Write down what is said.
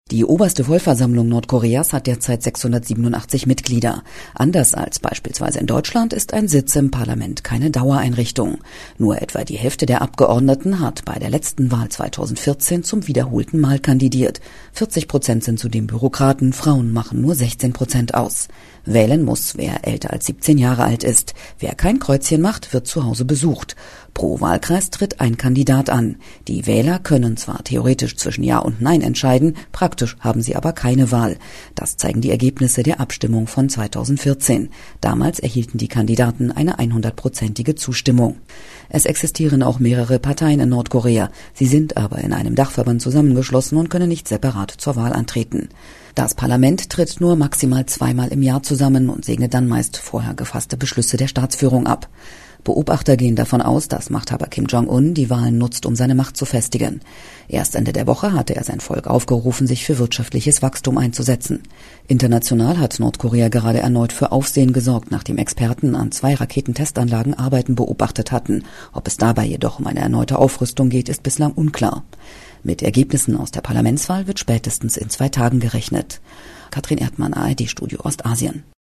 Die oberste Vollversammlung Nordkoreas hat derzeit 687 Mitglieder. Anders als beispielsweise in Deutschland ist ein Sitz im Parlament keine Dauereinrichtung. Nur etwa die Hälfte der Abgeordneten hat bei der letzten Wahl 2014 zum wiederholten Mal kandidiert. 40% sind zudem Bürokraten, Frauen machen nur 16% aus. Wählen muss, wer älter als 17 Jahre alt ist. Wer kein Kreuzchen macht, wird zu Hause besucht. Pro Wahlkreis tritt ein Kandidat an. Die Wähler können zwar theoretisch zwischen Ja und Nein entscheiden, praktisch haben sie aber keine Wahl. Das zeigen die Ergebnisse der Abstimmung von 2014. Damals erhielten die Kandidaten eine 100%ige Zustimmung. Es existieren auch mehrere Parteien in Nordkorea. Sie sind aber in einem Dachverband zusammengeschlossen und können nicht separat zur Wahl antreten. Das Parlament tritt nur maximal 2-mal im Jahr zusammen und segnet dann meist vorher gefasste Beschlüsse der Staatsführung ab. Beobachter gehen davon aus, dass Machthaber Kim Jong-un die Wahlen nutzt, um seine Macht zu festigen. Erst Ende der Woche hatte er sein Volk aufgerufen, sich für wirtschaftliches Wachstum einzusetzen. International hat Nordkorea gerade erneut für Aufsehen gesorgt, nachdem Experten an 2 Raketentestanlagen Arbeiten beobachtet hatten. Ob es dabei jedoch um eine erneute Aufrüstung geht, ist bislang unklar. Mit Ergebnissen aus der Parlamentswahl wird spätestens in 2 Tagen gerechnet. Katrin Erdmann, ARD-Studio Ostasien.